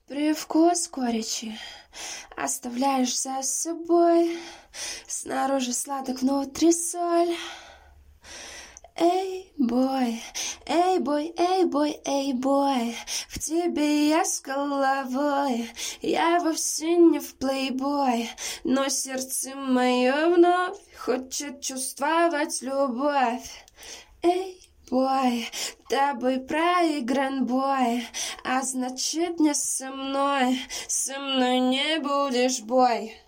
Привкус горечи оставляешь за собой. Снаружи сладок, внутри соль. Эй, бой, эй, бой, эй, бой, эй, бой. В тебе я с головой. Я вовсе не в плейбой, но сердце мое вновь хочет чувствовать любовь. Эй, бой, тобой проигран бой, а значит не со мной не будешь бой.